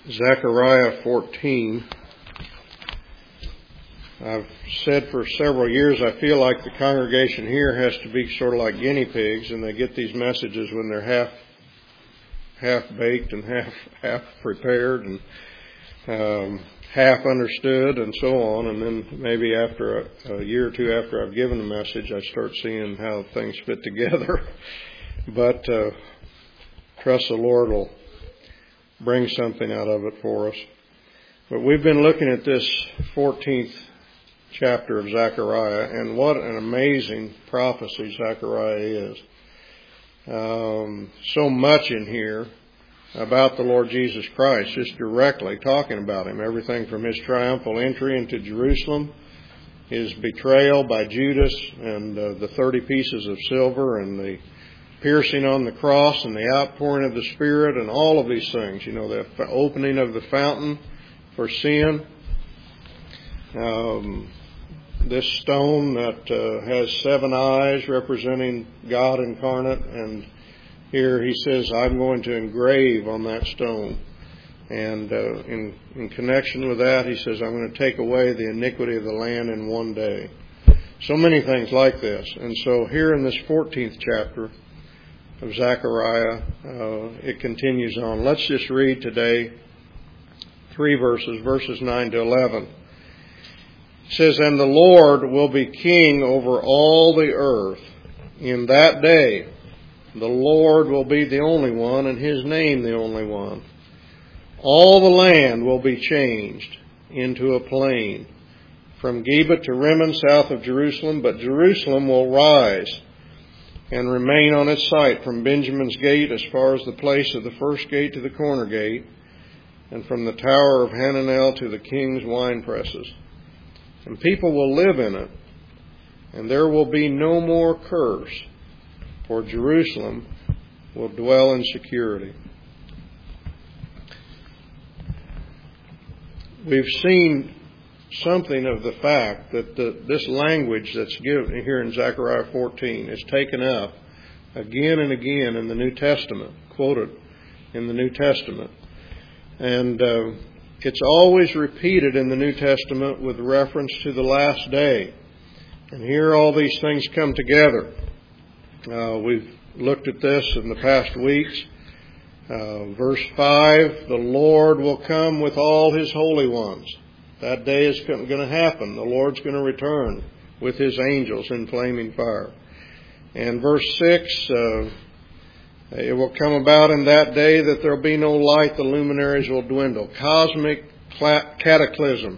Zechariah 14. I've said for several years I feel like the congregation here has to be sort of like guinea pigs, and they get these messages when they're half baked and half prepared and half understood and so on, and then maybe after a year or two after I've given the message I start seeing how things fit together. But trust the Lord will bring something out of it for us. But we've been looking at this 14th chapter of Zechariah, and what an amazing prophecy Zechariah is. So much in here about the Lord Jesus Christ, just directly talking about Him. Everything from His triumphal entry into Jerusalem, His betrayal by Judas, and the 30 pieces of silver, and the piercing on the cross, and the outpouring of the Spirit, and all of these things. You know, the opening of the fountain for sin. This stone that has 7 eyes representing God incarnate, and here He says, I'm going to engrave on that stone. And in connection with that, He says, I'm going to take away the iniquity of the land in one day. So many things like this. And so here in this 14th chapter of Zechariah, it continues on. Let's just read today 3 verses 9 to 11. It says, And the Lord will be king over all the earth. In that day, the Lord will be the only one, and His name the only one. All the land will be changed into a plain, from Geba to Rimmon south of Jerusalem, but Jerusalem will rise and remain on its site from Benjamin's gate as far as the place of the first gate to the corner gate, and from the tower of Hananel to the king's wine presses. And people will live in it, and there will be no more curse, for Jerusalem will dwell in security. We've seen something of the fact that this language that's given here in Zechariah 14 is taken up again and again in the New Testament, quoted in the New Testament. And it's always repeated in the New Testament with reference to the last day. And here all these things come together. We've looked at this in the past weeks. Verse 5, the Lord will come with all His holy ones. That day is going to happen. The Lord's going to return with His angels in flaming fire. And verse 6, it will come about in that day that there will be no light, the luminaries will dwindle. Cosmic cataclysm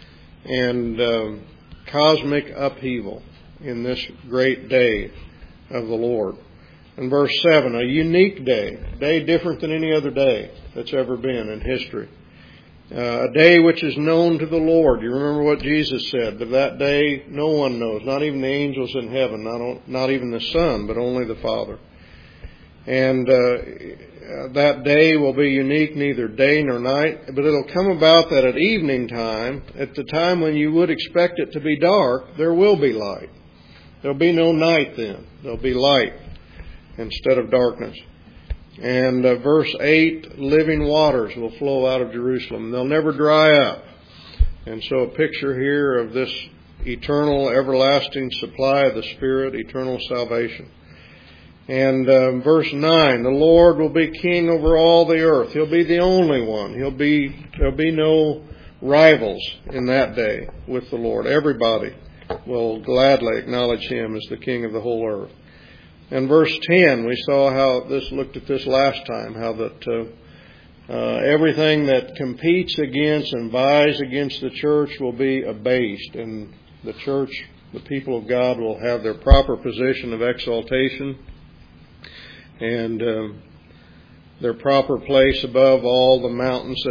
and cosmic upheaval in this great day of the Lord. And verse 7, a unique day different than any other day that's ever been in history. A day which is known to the Lord. You remember what Jesus said, of that day no one knows, not even the angels in heaven, not even the Son, but only the Father. And that day will be unique, neither day nor night, but it'll come about that at evening time, at the time when you would expect it to be dark, there will be light. There'll be no night then. There'll be light instead of darkness. And verse 8, living waters will flow out of Jerusalem. They'll never dry up. And so a picture here of this eternal, everlasting supply of the Spirit, eternal salvation. And verse 9, the Lord will be king over all the earth. He'll be the only one. There'll be no rivals in that day with the Lord. Everybody will gladly acknowledge Him as the king of the whole earth. And verse 10, we saw how looked at this last time, how that everything that competes against and vies against the church will be abased, and the church, the people of God, will have their proper position of exaltation and their proper place above all the mountains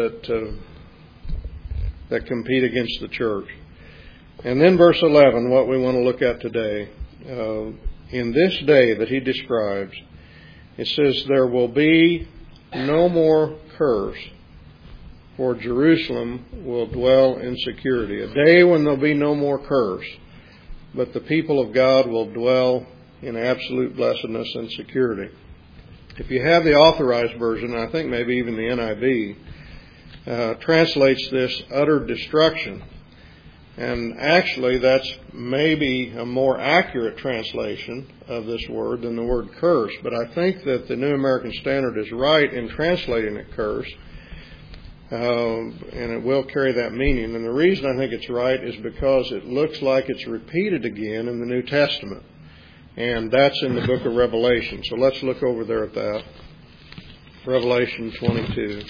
that compete against the church. And then verse 11, what we want to look at today. In this day that he describes, it says, there will be no more curse, for Jerusalem will dwell in security. A day when there'll be no more curse, but the people of God will dwell in absolute blessedness and security. If you have the Authorized Version, I think maybe even the NIV, translates this utter destruction. And actually, that's maybe a more accurate translation of this word than the word curse. But I think that the New American Standard is right in translating it curse. And it will carry that meaning. And the reason I think it's right is because it looks like it's repeated again in the New Testament. And that's in the book of Revelation. So let's look over there at that. Revelation 22.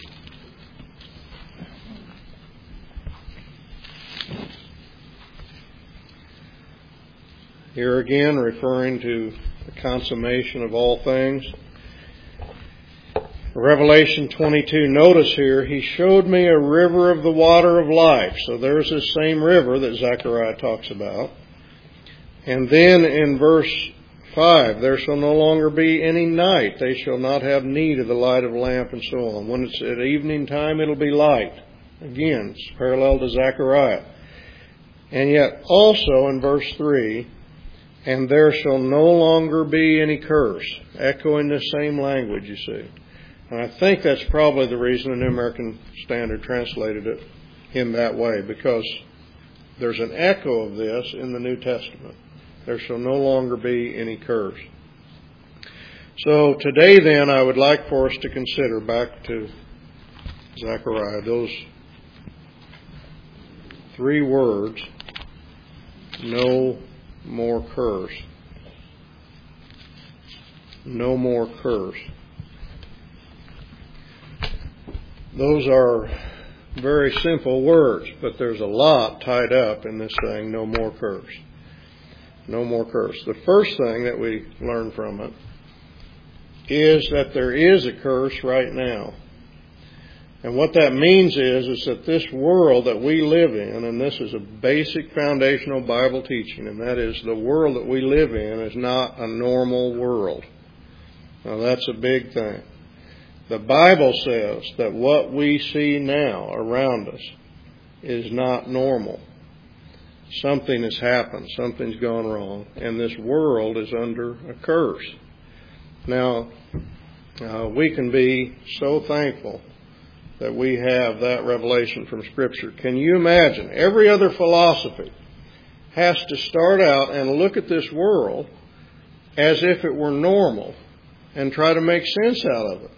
Here again, referring to the consummation of all things. Revelation 22, notice here, he showed me a river of the water of life. So there's this same river that Zechariah talks about. And then in verse 5, there shall no longer be any night. They shall not have need of the light of lamp and so on. When it's at evening time, it'll be light. Again, it's parallel to Zechariah. And yet also in verse 3, and there shall no longer be any curse. Echoing the same language, you see. And I think that's probably the reason the New American Standard translated it in that way, because there's an echo of this in the New Testament. There shall no longer be any curse. So today then I would like for us to consider, back to Zechariah, those three words, no more curse. No more curse. Those are very simple words, but there's a lot tied up in this thing, no more curse. No more curse. The first thing that we learn from it is that there is a curse right now. And what that means is that this world that we live in, and this is a basic foundational Bible teaching, and that is the world that we live in is not a normal world. Now that's a big thing. The Bible says that what we see now around us is not normal. Something has happened. Something's gone wrong. And this world is under a curse. Now, we can be so thankful that we have that revelation from Scripture. Can you imagine? Every other philosophy has to start out and look at this world as if it were normal and try to make sense out of it.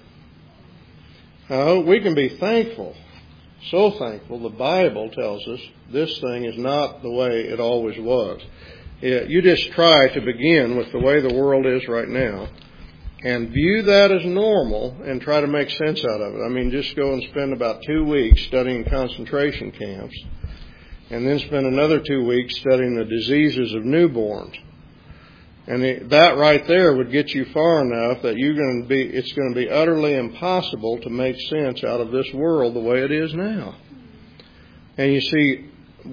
We can be thankful, so thankful. The Bible tells us this thing is not the way it always was. You just try to begin with the way the world is right now and view that as normal and try to make sense out of it. I mean, just go and spend about 2 weeks studying concentration camps and then spend another 2 weeks studying the diseases of newborns. And that right there would get you far enough that it's going to be utterly impossible to make sense out of this world the way it is now. And you see,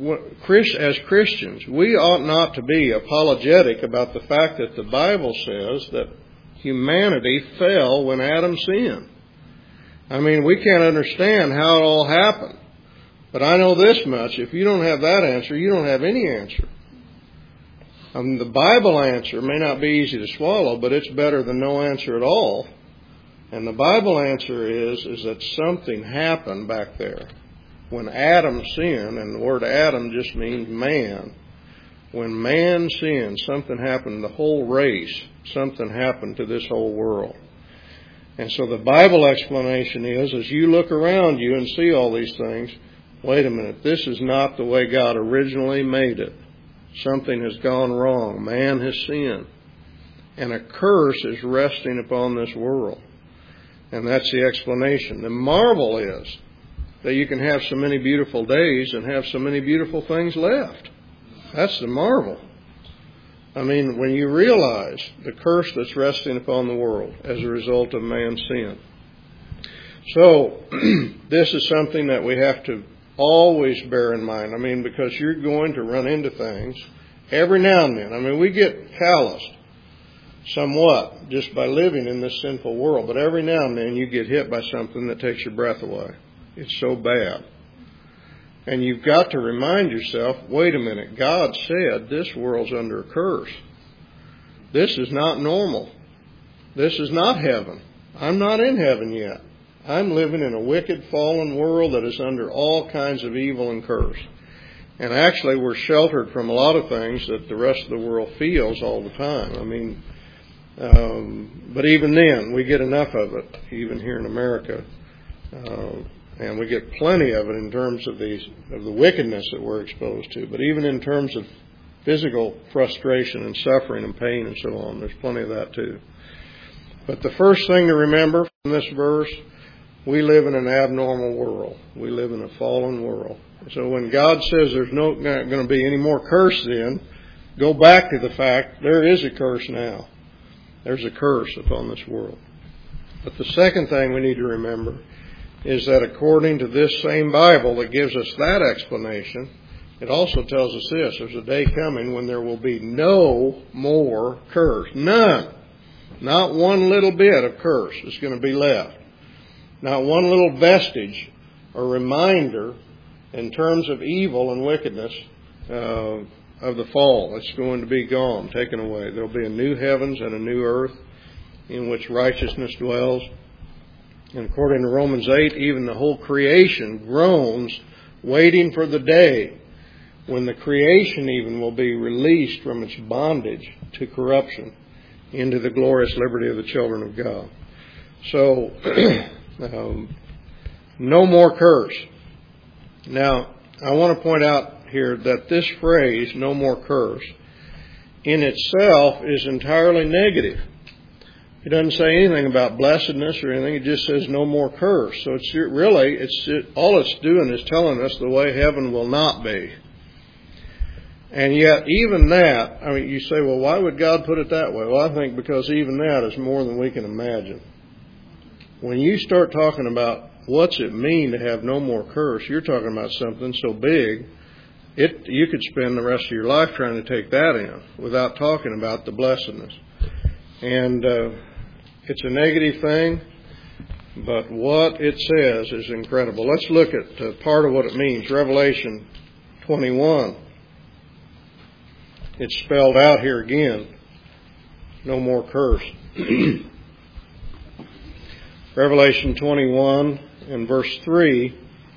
as Christians, we ought not to be apologetic about the fact that the Bible says that humanity fell when Adam sinned. I mean, we can't understand how it all happened. But I know this much, if you don't have that answer, you don't have any answer. The Bible answer may not be easy to swallow, but it's better than no answer at all. And the Bible answer is that something happened back there. When Adam sinned, and the word Adam just means man, when man sinned, something happened to the whole race. Something happened to this whole world. And so the Bible explanation is, as you look around you and see all these things, wait a minute, this is not the way God originally made it. Something has gone wrong. Man has sinned. And a curse is resting upon this world. And that's the explanation. The marvel is that you can have so many beautiful days and have so many beautiful things left. That's the marvel. I mean, when you realize the curse that's resting upon the world as a result of man's sin. So, this is something that we have to always bear in mind. I mean, because you're going to run into things every now and then. I mean, we get calloused somewhat just by living in this sinful world. But every now and then you get hit by something that takes your breath away. It's so bad. And you've got to remind yourself, wait a minute, God said this world's under a curse. This is not normal. This is not heaven. I'm not in heaven yet. I'm living in a wicked, fallen world that is under all kinds of evil and curse. And actually, we're sheltered from a lot of things that the rest of the world feels all the time. I mean, but even then, we get enough of it, even here in America. And we get plenty of it in terms of the wickedness that we're exposed to. But even in terms of physical frustration and suffering and pain and so on, there's plenty of that too. But the first thing to remember from this verse, we live in an abnormal world. We live in a fallen world. So when God says there's not going to be any more curse then, go back to the fact there is a curse now. There's a curse upon this world. But the second thing we need to remember is that according to this same Bible that gives us that explanation, it also tells us this: there's a day coming when there will be no more curse. None. Not one little bit of curse is going to be left. Not one little vestige or reminder in terms of evil and wickedness of the fall. It's going to be gone, taken away. There will be a new heavens and a new earth in which righteousness dwells. And according to Romans 8, even the whole creation groans, waiting for the day when the creation even will be released from its bondage to corruption into the glorious liberty of the children of God. So, no more curse. Now, I want to point out here that this phrase, no more curse, in itself is entirely negative. It doesn't say anything about blessedness or anything. It just says no more curse. So it's really, all it's doing is telling us the way heaven will not be. And yet, even that, I mean, you say, well, why would God put it that way? Well, I think because even that is more than we can imagine. When you start talking about what's it mean to have no more curse, you're talking about something so big, you could spend the rest of your life trying to take that in without talking about the blessedness. And it's a negative thing, but what it says is incredible. Let's look at part of what it means. Revelation 21. It's spelled out here again. No more curse. Revelation 21 and verse 3.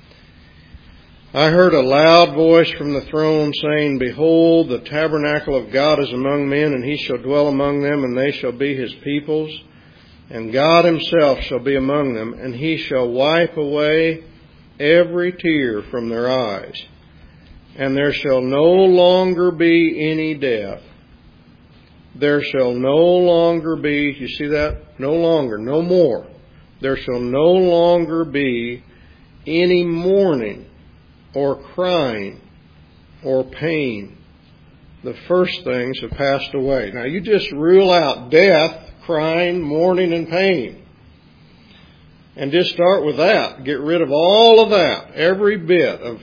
I heard a loud voice from the throne saying, Behold, the tabernacle of God is among men, and he shall dwell among them, and they shall be his peoples. And God himself shall be among them, and he shall wipe away every tear from their eyes. And there shall no longer be any death. There shall no longer be, you see that? No longer, no more. There shall no longer be any mourning or crying or pain. The first things have passed away. Now you just rule out death, crying, mourning, and pain. And just start with that. Get rid of all of that. Every bit of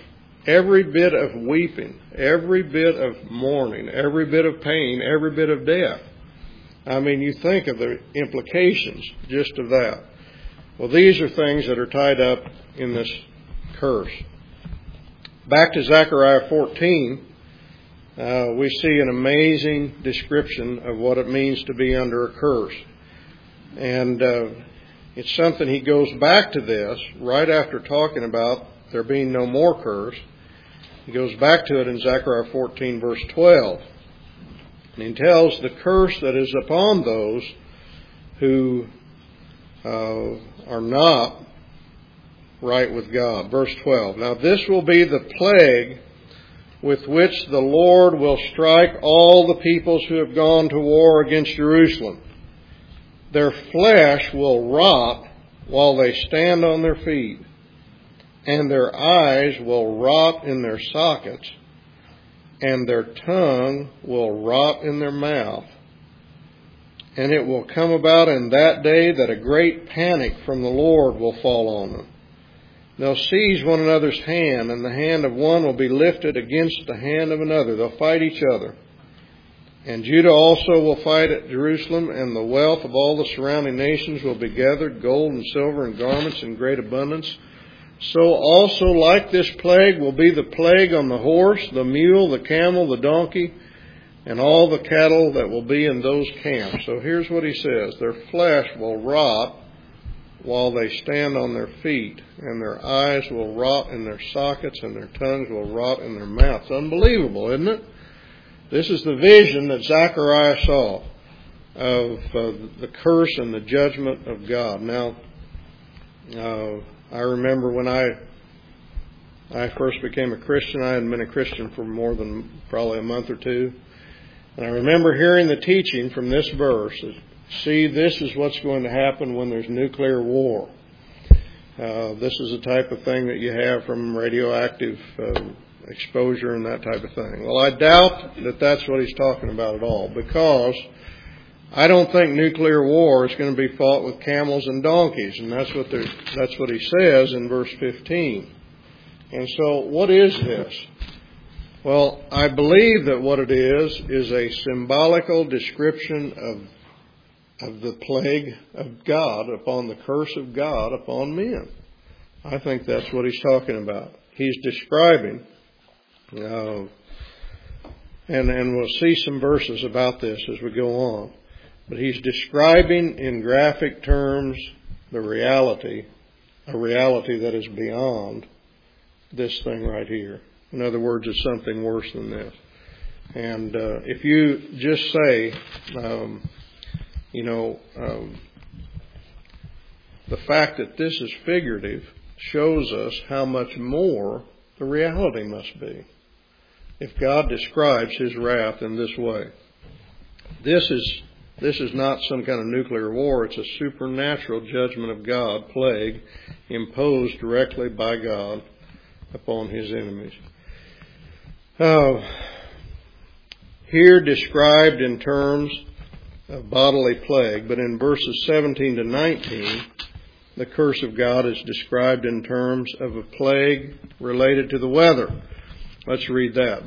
weeping, every bit of mourning, every bit of pain, every bit of death. I mean, you think of the implications just of that. Well, these are things that are tied up in this curse. Back to Zechariah 14, we see an amazing description of what it means to be under a curse. And it's something he goes back to this right after talking about there being no more curse. He goes back to it in Zechariah 14, verse 12. And he tells the curse that is upon those who are not right with God. Verse 12. Now this will be the plague with which the Lord will strike all the peoples who have gone to war against Jerusalem. Their flesh will rot while they stand on their feet, and their eyes will rot in their sockets, and their tongue will rot in their mouth. And it will come about in that day that a great panic from the Lord will fall on them. They'll seize one another's hand, and the hand of one will be lifted against the hand of another. They'll fight each other. And Judah also will fight at Jerusalem, and the wealth of all the surrounding nations will be gathered, gold and silver and garments in great abundance. So also like this plague will be the plague on the horse, the mule, the camel, the donkey, and all the cattle that will be in those camps. So here's what he says. Their flesh will rot while they stand on their feet, and their eyes will rot in their sockets, and their tongues will rot in their mouths. Unbelievable, isn't it? This is the vision that Zechariah saw of the curse and the judgment of God. Now, I remember when I first became a Christian. I hadn't been a Christian for more than probably a month or two. And I remember hearing the teaching from this verse. See, this is what's going to happen when there's nuclear war. This is the type of thing that you have from radioactive exposure and that type of thing. Well, I doubt that that's what he's talking about at all, because I don't think nuclear war is going to be fought with camels and donkeys, and that's what he says in verse 15. And so, what is this? Well, I believe that what it is a symbolical description of the plague of God upon the curse of God upon men. I think that's what he's talking about. He's describing, and we'll see some verses about this as we go on, but he's describing in graphic terms the reality, a reality that is beyond this thing right here. In other words, it's something worse than this. And if you just say, the fact that this is figurative shows us how much more the reality must be. If God describes His wrath in this way, this is not some kind of nuclear war. It's a supernatural judgment of God, plague, imposed directly by God upon His enemies. Here described in terms of bodily plague, but in verses 17 to 19, the curse of God is described in terms of a plague related to the weather. Let's read that.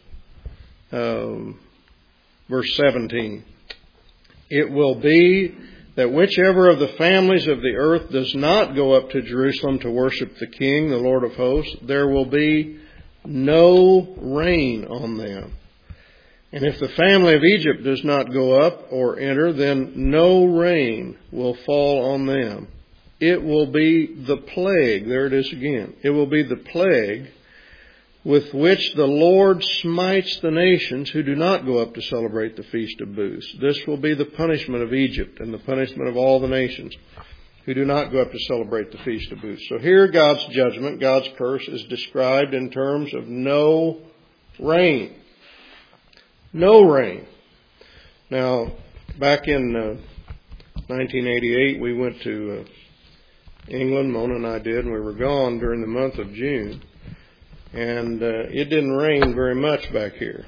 Verse 17. It will be that whichever of the families of the earth does not go up to Jerusalem to worship the King, the Lord of hosts, there will be no rain on them. And if the family of Egypt does not go up or enter, then no rain will fall on them. It will be the plague. There it is again. It will be the plague with which the Lord smites the nations who do not go up to celebrate the Feast of Booths. This will be the punishment of Egypt and the punishment of all the nations who do not go up to celebrate the Feast of Booths. So here God's judgment, God's curse, is described in terms of no rain. No rain. Now, back in 1988, we went to England, Mona and I did, and we were gone during the month of June. And it didn't rain very much back here.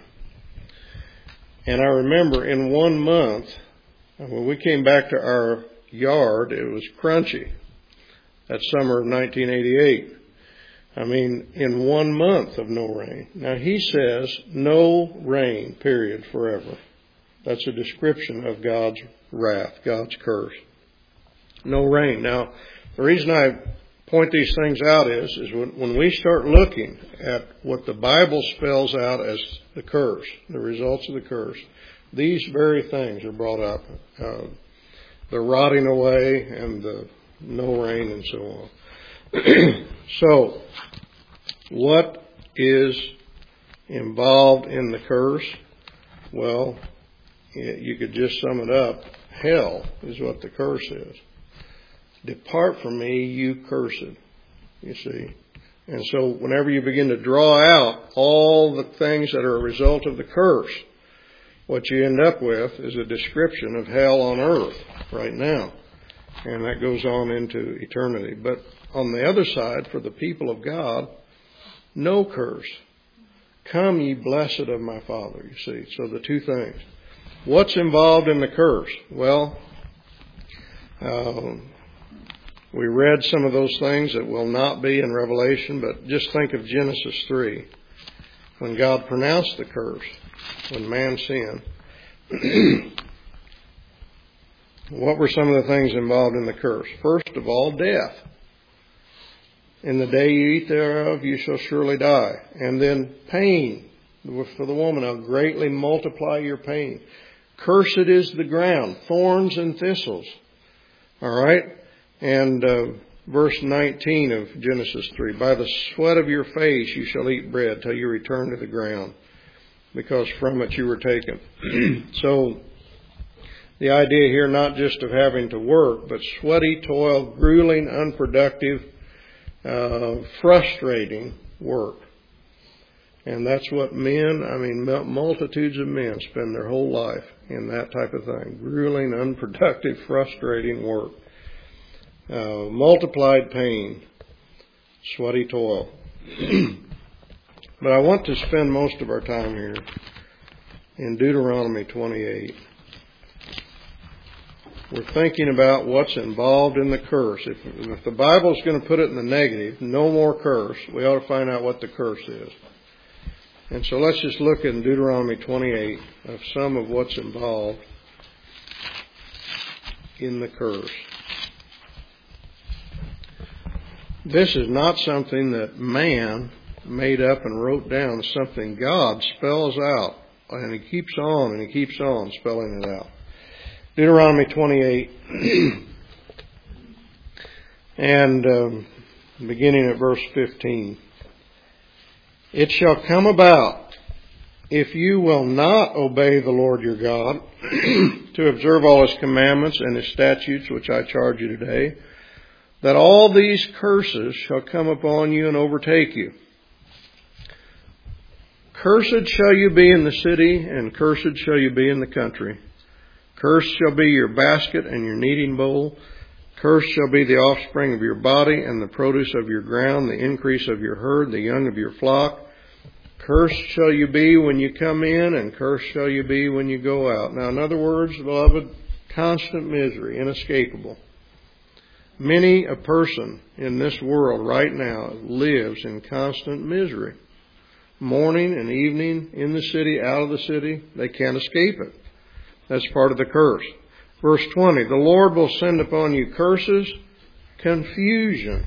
And I remember in 1 month, when we came back to our yard, it was crunchy. That summer of 1988. I mean, in 1 month of no rain. Now, he says no rain, period, forever. That's a description of God's wrath, God's curse. No rain. Now, the reason I point these things out is when we start looking at what the Bible spells out as the curse, the results of the curse, these very things are brought up. The rotting away and the no rain and so on. So, what is involved in the curse? Well, you could just sum it up. Hell is what the curse is. Depart from me, you cursed, you see. And so whenever you begin to draw out all the things that are a result of the curse, what you end up with is a description of hell on earth right now. And that goes on into eternity. But on the other side, for the people of God, no curse. Come, ye blessed of my Father, you see. So the two things. What's involved in the curse? Well, we read some of those things that will not be in Revelation, but just think of Genesis 3. When God pronounced the curse, when man sinned, what were some of the things involved in the curse? First of all, death. In the day you eat thereof, you shall surely die. And then pain for the woman. I'll greatly multiply your pain. Cursed is the ground, thorns and thistles. All right? And verse 19 of Genesis 3, by the sweat of your face you shall eat bread till you return to the ground, because from it you were taken. So the idea here not just of having to work, but sweaty toil, grueling, unproductive, frustrating work. And that's what multitudes of men spend their whole life in, that type of thing. Grueling, unproductive, frustrating work. Multiplied pain, sweaty toil. But I want to spend most of our time here in Deuteronomy 28. We're thinking about what's involved in the curse. If the Bible's going to put it in the negative, no more curse, we ought to find out what the curse is. And so let's just look in Deuteronomy 28 of some of what's involved in the curse. This is not something that man made up and wrote down. It's something God spells out. And he keeps on spelling it out. Deuteronomy 28 and beginning at verse 15. It shall come about, if you will not obey the Lord your God, to observe all His commandments and His statutes which I charge you today, that all these curses shall come upon you and overtake you. Cursed shall you be in the city, and cursed shall you be in the country. Cursed shall be your basket and your kneading bowl. Cursed shall be the offspring of your body and the produce of your ground, the increase of your herd, the young of your flock. Cursed shall you be when you come in, and cursed shall you be when you go out. Now, in other words, beloved, constant misery, inescapable. Many a person in this world right now lives in constant misery. Morning and evening, in the city, out of the city, they can't escape it. That's part of the curse. Verse 20, the Lord will send upon you curses, confusion.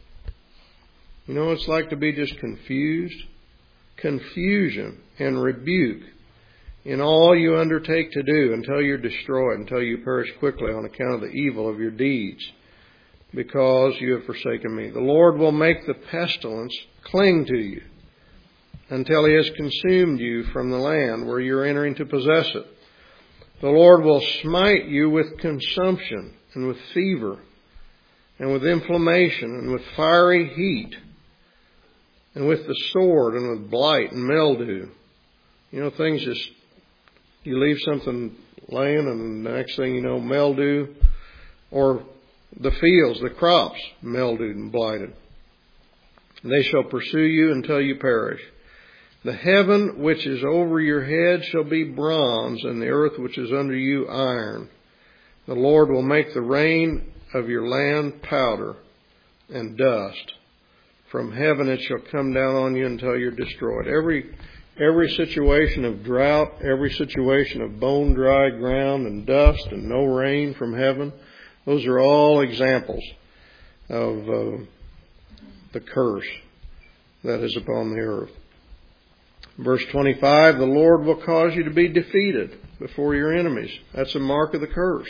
You know what it's like to be just confused? Confusion and rebuke in all you undertake to do until you're destroyed, until you perish quickly on account of the evil of your deeds, because you have forsaken me. The Lord will make the pestilence cling to you until He has consumed you from the land where you're entering to possess it. The Lord will smite you with consumption and with fever and with inflammation and with fiery heat and with the sword and with blight and mildew. You know, things just, you leave something laying and the next thing you know, mildew, or the fields, the crops, mildewed and blighted. They shall pursue you until you perish. The heaven which is over your head shall be bronze, and the earth which is under you iron. The Lord will make the rain of your land powder and dust. From heaven it shall come down on you until you're destroyed. Every situation of drought, every situation of bone-dry ground and dust and no rain from heaven, those are all examples of the curse that is upon the earth. Verse 25, the Lord will cause you to be defeated before your enemies. That's a mark of the curse.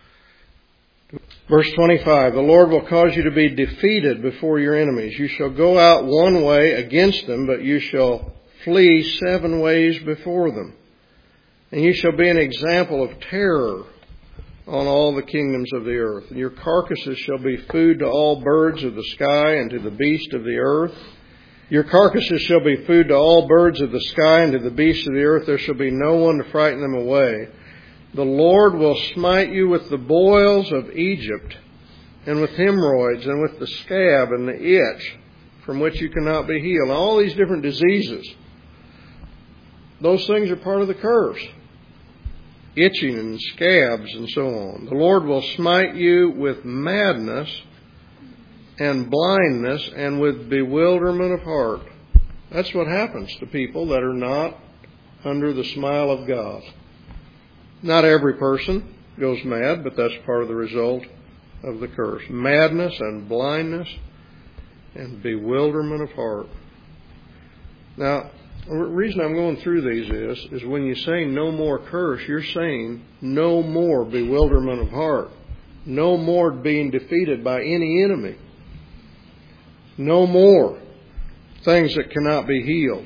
Verse 25, the Lord will cause you to be defeated before your enemies. You shall go out one way against them, but you shall flee 7 ways before them. And you shall be an example of terror on all the kingdoms of the earth. And your carcasses shall be food to all birds of the sky and to the beasts of the earth. Your carcasses shall be food to all birds of the sky and to the beasts of the earth. There shall be no one to frighten them away. The Lord will smite you with the boils of Egypt, and with hemorrhoids, and with the scab and the itch, from which you cannot be healed. All these different diseases, those things are part of the curse. Itching and scabs and so on. The Lord will smite you with madness and blindness and with bewilderment of heart. That's what happens to people that are not under the smile of God. Not every person goes mad, but that's part of the result of the curse. Madness and blindness and bewilderment of heart. Now, the reason I'm going through these is when you say no more curse, you're saying no more bewilderment of heart. No more being defeated by any enemy. No more things that cannot be healed.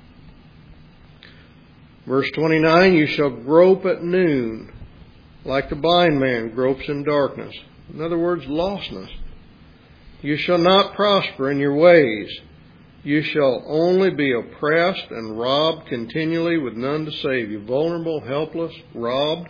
Verse 29, you shall grope at noon, like the blind man gropes in darkness. In other words, lostness. You shall not prosper in your ways. You shall only be oppressed and robbed continually with none to save you. Vulnerable, helpless, robbed.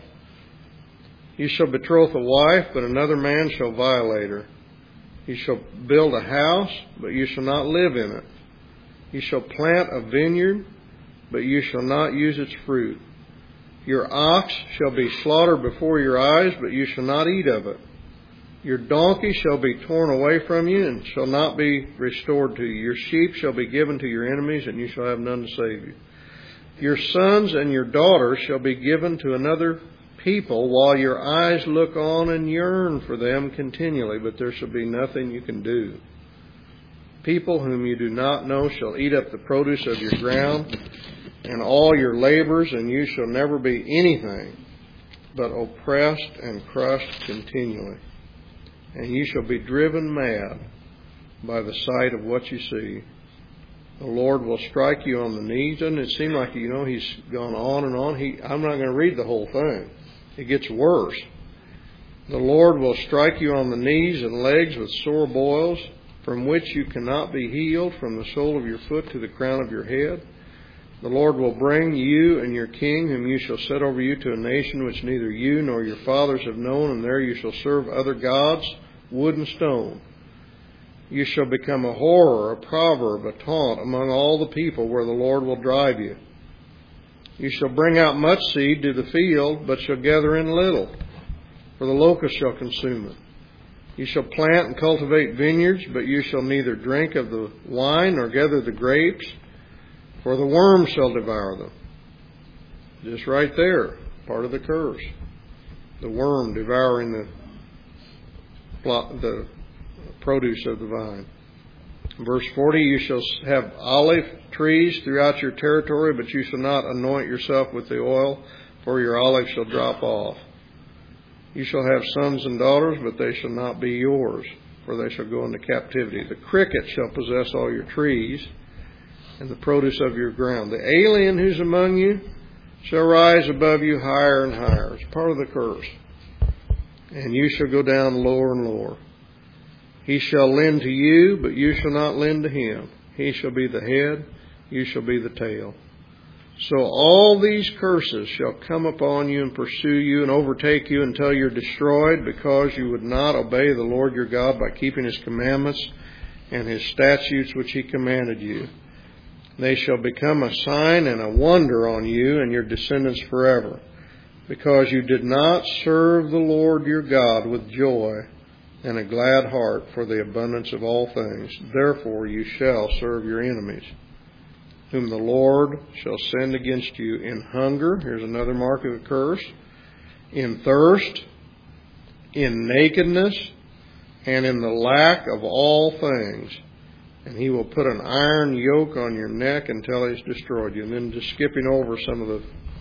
You shall betroth a wife, but another man shall violate her. You shall build a house, but you shall not live in it. You shall plant a vineyard, but you shall not use its fruit. Your ox shall be slaughtered before your eyes, but you shall not eat of it. Your donkey shall be torn away from you and shall not be restored to you. Your sheep shall be given to your enemies, and you shall have none to save you. Your sons and your daughters shall be given to another people, while your eyes look on and yearn for them continually, but there shall be nothing you can do. People whom you do not know shall eat up the produce of your ground and all your labors, and you shall never be anything but oppressed and crushed continually. And you shall be driven mad by the sight of what you see. The Lord will strike you on the knees. Doesn't it seem like, he's gone on and on? I'm not going to read the whole thing. It gets worse. The Lord will strike you on the knees and legs with sore boils, from which you cannot be healed from the sole of your foot to the crown of your head. The Lord will bring you and your king, whom you shall set over you, to a nation which neither you nor your fathers have known, and there you shall serve other gods, wood and stone. You shall become a horror, a proverb, a taunt among all the people where the Lord will drive you. You shall bring out much seed to the field, but shall gather in little, for the locust shall consume it. You shall plant and cultivate vineyards, but you shall neither drink of the wine nor gather the grapes, for the worm shall devour them. Just right there, part of the curse. The worm devouring the produce of the vine. Verse 40, you shall have olive trees throughout your territory, but you shall not anoint yourself with the oil, for your olive shall drop off. You shall have sons and daughters, but they shall not be yours, for they shall go into captivity. The cricket shall possess all your trees, and the produce of your ground. The alien who's among you shall rise above you higher and higher. It's part of the curse. And you shall go down lower and lower. He shall lend to you, but you shall not lend to him. He shall be the head, you shall be the tail. So all these curses shall come upon you and pursue you and overtake you until you're destroyed, because you would not obey the Lord your God by keeping his commandments and his statutes which he commanded you. They shall become a sign and a wonder on you and your descendants forever, because you did not serve the Lord your God with joy and a glad heart for the abundance of all things. Therefore you shall serve your enemies, whom the Lord shall send against you in hunger. Here's another mark of the curse. In thirst, in nakedness, and in the lack of all things. And he will put an iron yoke on your neck until he's destroyed you. And then just skipping over some of the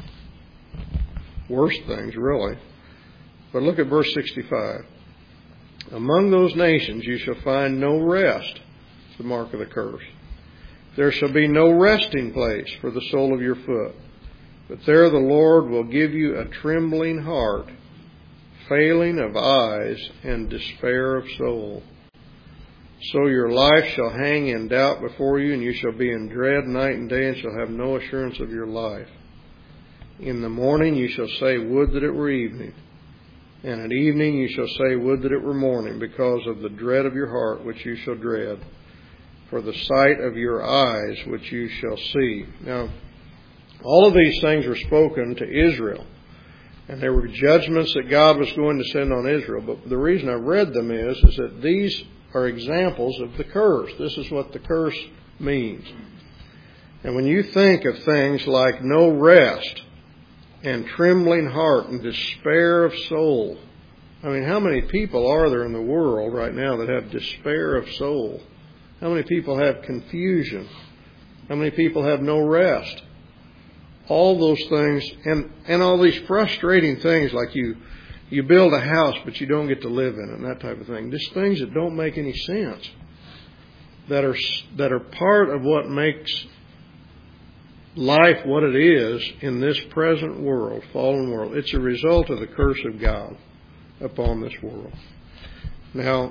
worst things, really. But look at verse 65. Among those nations you shall find no rest. It's the mark of the curse. There shall be no resting place for the sole of your foot. But there the Lord will give you a trembling heart, failing of eyes, and despair of soul. So your life shall hang in doubt before you, and you shall be in dread night and day, and shall have no assurance of your life. In the morning you shall say, would that it were evening. And at evening you shall say, would that it were morning, because of the dread of your heart which you shall dread, for the sight of your eyes which you shall see. Now, all of these things were spoken to Israel, and there were judgments that God was going to send on Israel. But the reason I read them is that these are examples of the curse. This is what the curse means. And when you think of things like no rest and trembling heart and despair of soul, I mean, how many people are there in the world right now that have despair of soul? How many people have confusion? How many people have no rest? All those things, and all these frustrating things, like you You build a house, but you don't get to live in it, and that type of thing. Just things that don't make any sense, that are part of what makes life what it is in this present world, fallen world. It's a result of the curse of God upon this world. Now,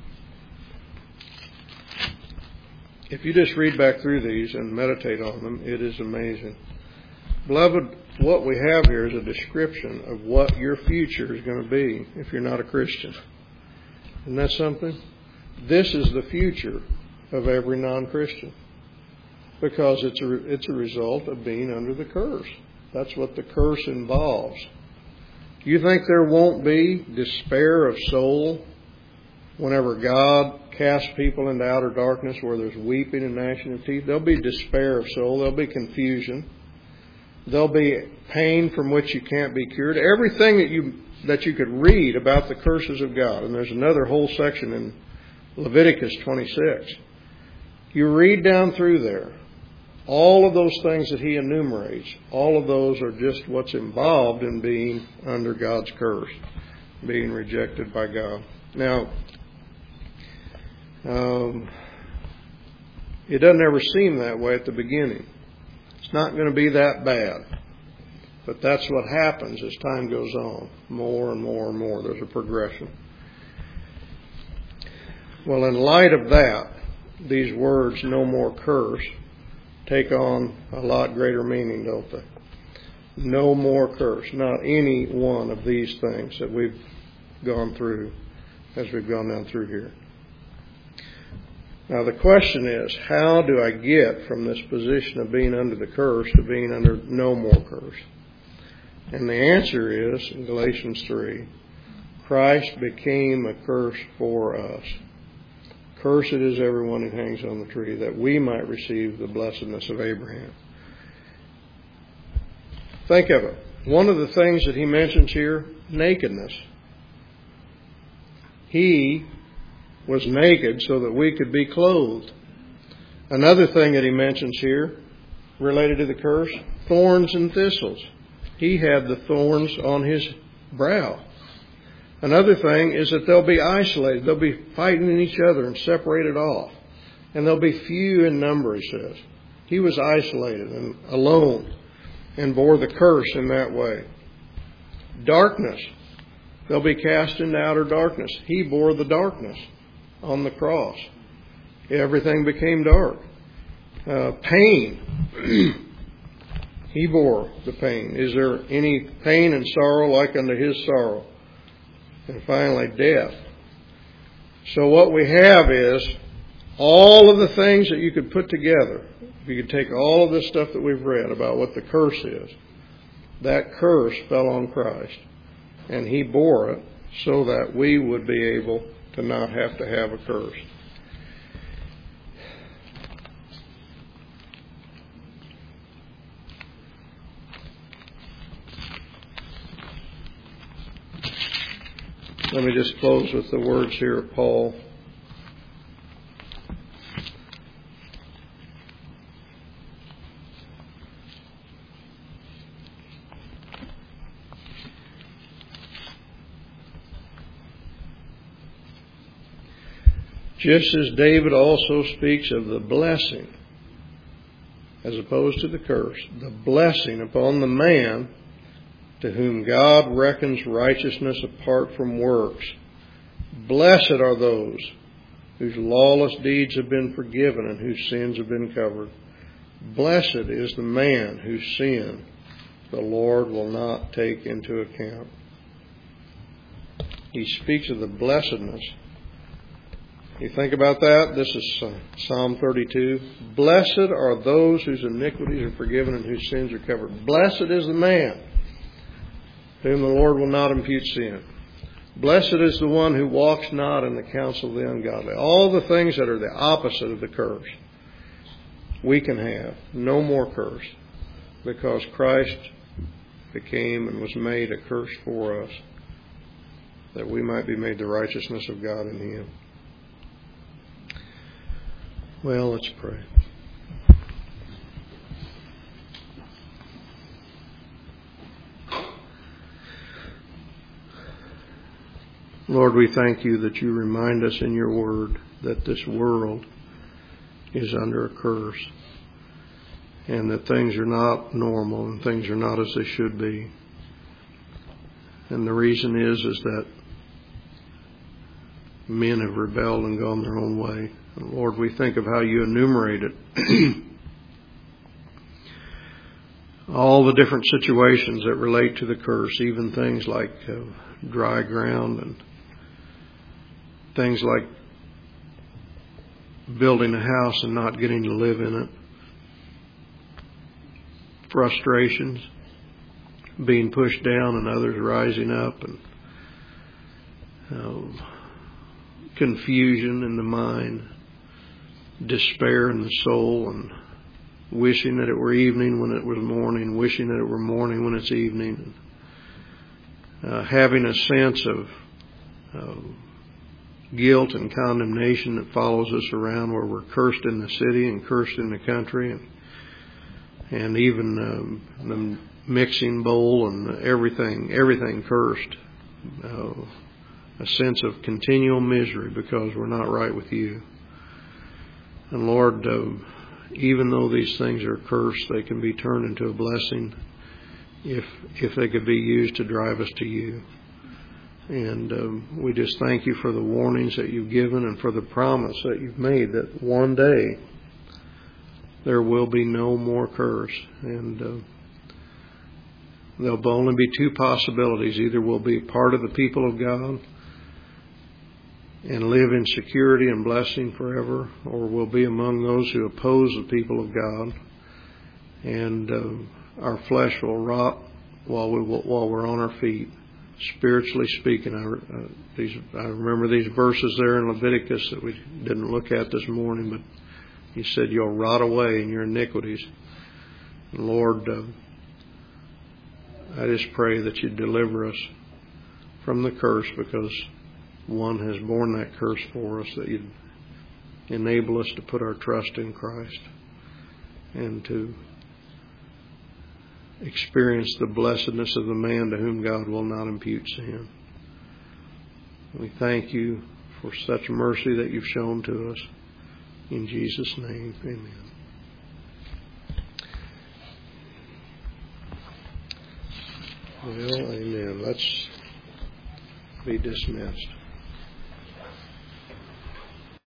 if you just read back through these and meditate on them, it is amazing. Beloved, what we have here is a description of what your future is going to be if you're not a Christian. Isn't that something? This is the future of every non-Christian, because it's a result of being under the curse. That's what the curse involves. You think there won't be despair of soul whenever God casts people into outer darkness where there's weeping and gnashing of teeth? There'll be despair of soul. There'll be confusion. There'll be pain from which you can't be cured. Everything that you could read about the curses of God. And there's another whole section in Leviticus 26. You read down through there, all of those things that he enumerates, all of those are just what's involved in being under God's curse, being rejected by God. Now, it doesn't ever seem that way at the beginning. It's not going to be that bad. But that's what happens as time goes on. More and more and more. There's a progression. Well, in light of that, these words, no more curse, take on a lot greater meaning, don't they? No more curse. Not any one of these things that we've gone through as we've gone down through here. Now the question is, how do I get from this position of being under the curse to being under no more curse? And the answer is, in Galatians 3, Christ became a curse for us. Cursed is everyone who hangs on the tree, that we might receive the blessedness of Abraham. Think of it. One of the things that he mentions here, nakedness. He was naked so that we could be clothed. Another thing that he mentions here, related to the curse, thorns and thistles. He had the thorns on his brow. Another thing is that they'll be isolated. They'll be fighting each other and separated off. And they'll be few in number, he says. He was isolated and alone and bore the curse in that way. Darkness. They'll be cast into outer darkness. He bore the darkness on the cross. Everything became dark. Pain. He bore the pain. Is there any pain and sorrow like unto his sorrow? And finally, death. So what we have is all of the things that you could put together. If you could take all of this stuff that we've read about what the curse is, that curse fell on Christ. And he bore it so that we would be able to not have to have a curse. Let me just close with the words here of Paul. Just as David also speaks of the blessing, as opposed to the curse, the blessing upon the man to whom God reckons righteousness apart from works. Blessed are those whose lawless deeds have been forgiven and whose sins have been covered. Blessed is the man whose sin the Lord will not take into account. He speaks of the blessedness. You think about that? This is Psalm 32. Blessed are those whose iniquities are forgiven and whose sins are covered. Blessed is the man to whom the Lord will not impute sin. Blessed is the one who walks not in the counsel of the ungodly. All the things that are the opposite of the curse, we can have. No more curse, because Christ became and was made a curse for us, that we might be made the righteousness of God in him. Well, let's pray. Lord, we thank you that you remind us in your word that this world is under a curse and that things are not normal and things are not as they should be. And the reason is that men have rebelled and gone their own way. And Lord, we think of how you enumerated all the different situations that relate to the curse, even things like dry ground and things like building a house and not getting to live in it, frustrations, being pushed down and others rising up, and confusion in the mind, despair in the soul, and wishing that it were evening when it was morning, wishing that it were morning when it's evening, having a sense of guilt and condemnation that follows us around, where we're cursed in the city and cursed in the country, and even the mixing bowl and everything cursed. A sense of continual misery because we're not right with you. And Lord, even though these things are cursed, they can be turned into a blessing if they could be used to drive us to you. And we just thank you for the warnings that you've given and for the promise that you've made that one day there will be no more curse. And there'll only be two possibilities. Either we'll be part of the people of God and live in security and blessing forever, or we'll be among those who oppose the people of God, and our flesh will rot while we're on our feet. Spiritually speaking, I remember these verses there in Leviticus that we didn't look at this morning, but you said you'll rot away in your iniquities. And Lord, I just pray that you deliver us from the curse, because one has borne that curse for us, that you'd enable us to put our trust in Christ and to experience the blessedness of the man to whom God will not impute sin. We thank you for such mercy that you've shown to us. In Jesus' name, amen. Well, amen. Let's be dismissed.